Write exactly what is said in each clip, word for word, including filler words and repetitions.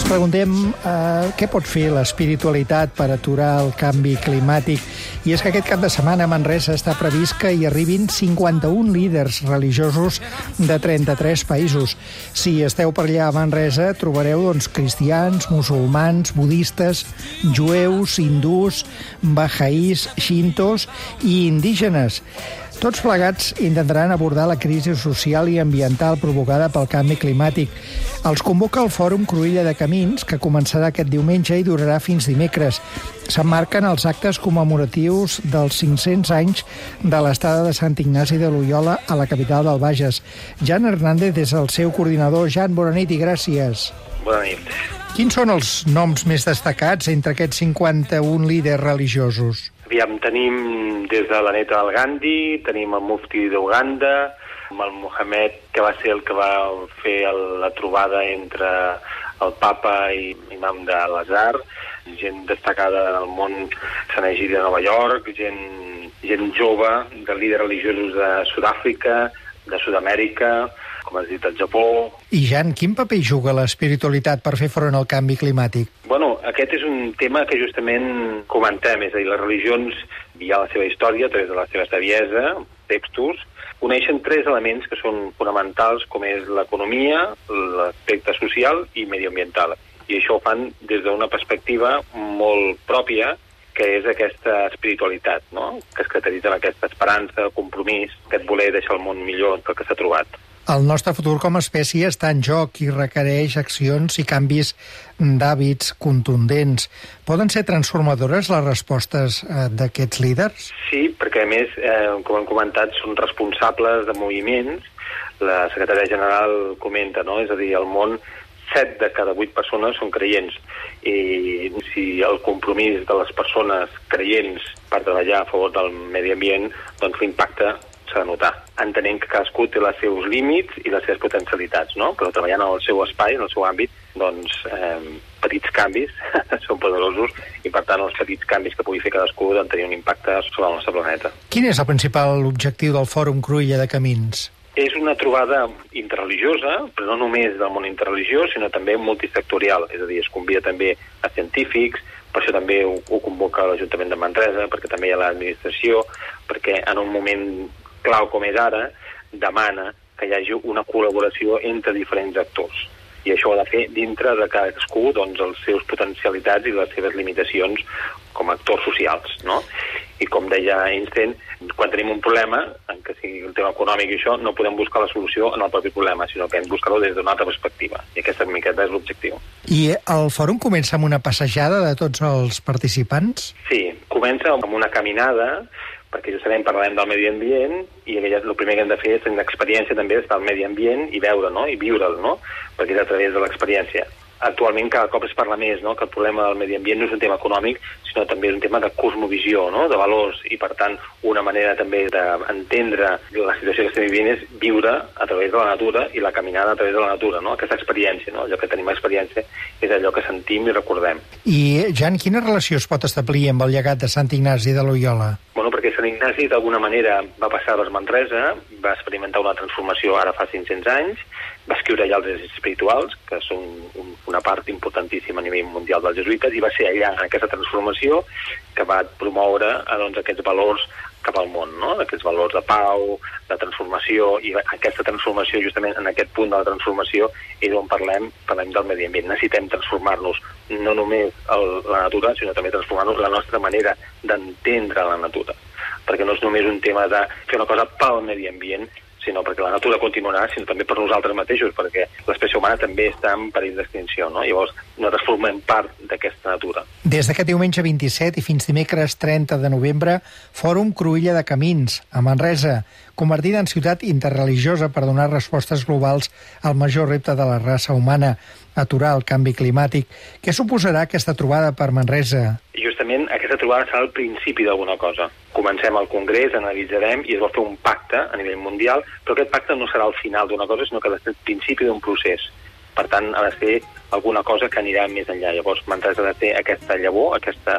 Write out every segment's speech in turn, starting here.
preguntem eh, què pot fer l'espiritualitat per aturar el canvi climàtic. I és que aquest cap de setmana a Manresa està previst que hi arribin cinquanta-un líders religiosos de trenta-tres països. Si esteu per allà a Manresa, trobareu doncs, cristians, musulmans, budistes, jueus, hindús, bahaís, xintos i indígenes. Tots plegats intentaran abordar la crisi social i ambiental provocada pel canvi climàtic. Els convoca el Fòrum Cruïlla de Camins, que començarà aquest diumenge i durarà fins dimecres. S'emmarquen els actes commemoratius dels cinc-cents anys de l'estada de Sant Ignasi de Loyola a la capital del Bages. Jan Hernández és el seu coordinador. Jan, bona nit i gràcies. Bona nit. Quins són els noms més destacats entre aquests cinquanta-un líders religiosos? Aviam, tenim des de la neta del Gandhi, tenim el mufti d'Uganda, el Mohamed, que va ser el que va fer el, la trobada entre el papa i l'imam de l'Azhar, gent destacada del món Sant Egidi de Nova York, gent, gent jove, de líders religiosos de Sud-àfrica, de Sud-amèrica, com has dit, el Japó. I, Jan, quin paper juga l'espiritualitat per fer front al canvi climàtic? Bueno, aquest és un tema que justament comentem, és a dir, les religions, via la seva història, a través de la seva saviesa, textos, uneixen tres elements que són fonamentals, com és l'economia, l'aspecte social i mediambiental. I això ho fan des d'una perspectiva molt pròpia, que és aquesta espiritualitat, no? Que es caracteritza amb aquesta esperança, compromís, aquest voler deixar el món millor del que s'ha trobat. El nostre futur com a espècie està en joc i requereix accions i canvis d'hàbits contundents. Poden ser transformadores les respostes eh, d'aquests líders? Sí, perquè a més, eh, com hem comentat, són responsables de moviments. La secretària general comenta, no? És a dir, al món, set de cada vuit persones són creients. I si el compromís de les persones creients per treballar a favor del medi ambient, doncs l'impacte s'ha de notar, entenent que cadascú té els seus límits i les seves potencialitats, no? Però treballant en el seu espai, en el seu àmbit, doncs eh, petits canvis són poderosos i, per tant, els petits canvis que pugui fer cadascú han tenir un impacte sobre el nostre planeta. Quin és el principal objectiu del Fòrum Cruïlla de Camins? És una trobada interreligiosa, però no només del món interreligiós, sinó també multisectorial, és a dir, es convida també a científics, per això també ho, ho convoca l'Ajuntament de Manresa, perquè també hi ha l'administració, perquè en un moment clau com és ara, demana que hi hagi una col·laboració entre diferents actors. I això ho ha de fer dintre de cadascú, doncs, les seves potencialitats i les seves limitacions com a actors socials, no? I com deia Einstein, quan tenim un problema, en què sigui el tema econòmic i això, no podem buscar la solució en el propi problema, sinó que hem de buscar-ho des d'una altra perspectiva. I aquesta miqueta és l'objectiu. I el fòrum comença amb una passejada de tots els participants? Sí, comença amb una caminada, perquè justament parlarem del medi ambient i el primer que hem de fer és tenir l'experiència també d'estar al medi ambient i veure, no? I viure'l, no? Perquè és a través de l'experiència. Actualment cada cop es parla més, no? Que el problema del medi ambient no és un tema econòmic, sinó també és un tema de cosmovisió, no? De valors, i per tant una manera també d'entendre la situació que estem vivint és viure a través de la natura i la caminada a través de la natura, no? Aquesta experiència, no? Allò que tenim experiència és allò que sentim i recordem. I, Jan, quina relació es pot establir amb el llegat de Sant Ignasi de Loyola? Bueno, perquè Sant Ignasi d'alguna manera va passar per Manresa, va experimentar una transformació ara fa cinc-cents anys, va escriure allà els drets espirituals, que són una part importantíssima a nivell mundial dels jesuïtes, i va ser allà, en aquesta transformació, que va promoure doncs, aquests valors cap al món, no? Aquests valors de pau, de transformació, i aquesta transformació, justament en aquest punt de la transformació, és on parlem, parlem del medi ambient. Necessitem transformar-nos no només el, la natura, sinó també transformar-nos la nostra manera d'entendre la natura. Perquè no és només un tema de fer una cosa pel medi ambient, sinó perquè la natura continuarà, sinó també per nosaltres mateixos, perquè l'espècie humana també està en perill d'extinció, no? Llavors, nosaltres formem part d'aquesta natura. Des d'aquest diumenge vint-i-set i fins dimecres trenta de novembre, Fòrum Cruïlla de Camins, a Manresa, convertida en ciutat interreligiosa per donar respostes globals al major repte de la raça humana, aturar el canvi climàtic. Què suposarà aquesta trobada per Manresa? Justament aquesta trobada serà el principi d'alguna cosa. Comencem el congrés, analitzarem i es vol fer un pacte a nivell mundial, però aquest pacte no serà el final d'una cosa, sinó que ha de ser el principi d'un procés. Per tant, ha de ser alguna cosa que anirà més enllà. Llavors, Manresa ha de ser aquesta llavor, aquesta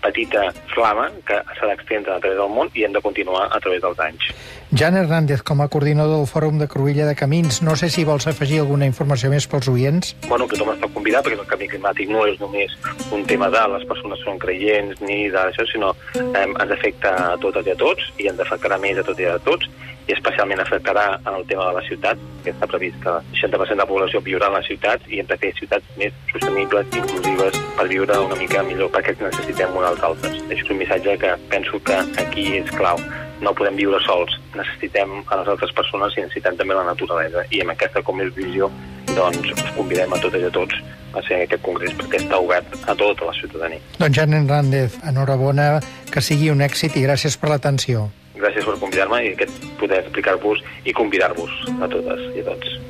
petita flama que s'ha d'extendre a través del món i hem de continuar a través dels anys. Jan Hernández, com a coordinador del Fòrum de Cruïlla de Camins, no sé si vols afegir alguna informació més pels oients? Bueno, tothom està convidat, perquè el canvi climàtic no és només un tema de les persones són creients ni d'això, sinó eh, ens afecta a totes i a tots, i ens afectarà més a tots i a tots, i especialment afectarà en el tema de la ciutat, que està previst que el seixanta per cent de la població viurà en les ciutats, i hem de fer ciutats més sostenibles, inclusives, per viure una mica millor, perquè necessitem unes altres. És un missatge que penso que aquí és clau. No podem viure sols, necessitem a les altres persones i necessitem també la naturalesa. I amb aquesta com és visió, doncs us convidem a totes i a tots a ser en aquest congrés, perquè està obert a tota la ciutadania. Doncs Jan Hernández, enhorabona, que sigui un èxit i gràcies per l'atenció. Gràcies per convidar-me i aquest poder explicar-vos i convidar-vos a totes i a tots.